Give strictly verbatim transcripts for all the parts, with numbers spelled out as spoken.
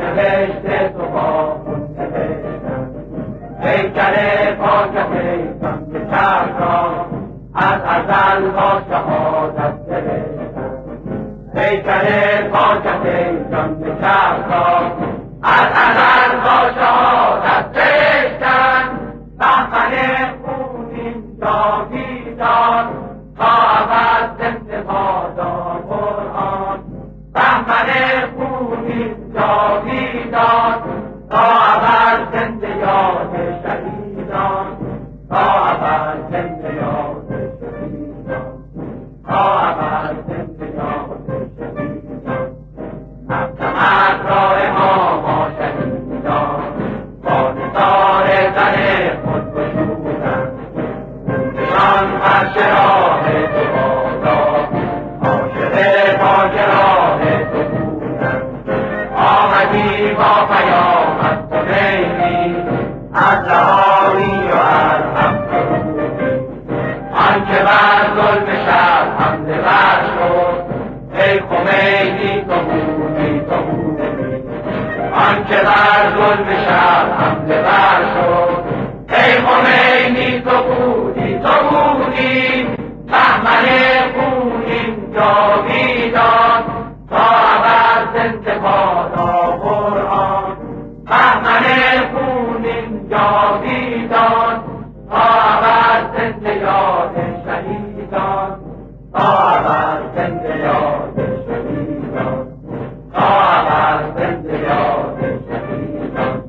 نوشته تو با خون نوشتم پیکر پاکت ایسان که چرخ را از ازل با شهادت نوشتم پیکر پاکت ایسان که چرخ را از ازل با شهادت نوشتم بهمن خونین جاویدان تا ابد زنده بادار قرآن بهمن خونین جاویدان تا ابد زنده یاد شهیدان تا ابد زنده یاد شهیدان تا ابد زنده یاد شهیدان نفتمت راه ما ما شهیدان با نثار زن خود گشودند خونشان فرش راه تو بادا عاشق پاک راه تو بودند آمدی با پیام از تو میلی از رهایی و از حق بودی آنکه بر ظلم شب حمله بر شد ای خمینی تو بودی تو بودی آنکه بر ظلم شب حمله بر شد ای خمینی تو بودی تو بودی بهمن خونین جاویدان تا ابد زنده بادا قرآن بهمن خونین جاویدان تا ابد زنده یاد شهیدان تا ابد زنده یاد شهیدان تا ابد زنده یاد شهیدان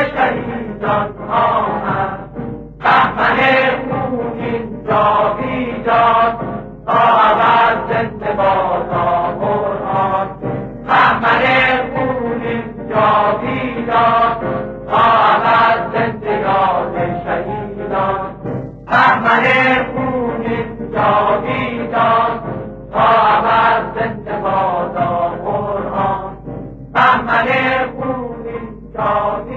شهیدان آمد بهمن خونین جاویدان تا ابد زنده بادا قرآن بهمن خونین جاویدان تا ابد زنده یاد شهیدان بهمن خونین جاویدان تا ابد زنده بادا قرآن بهمن خونین جاویدان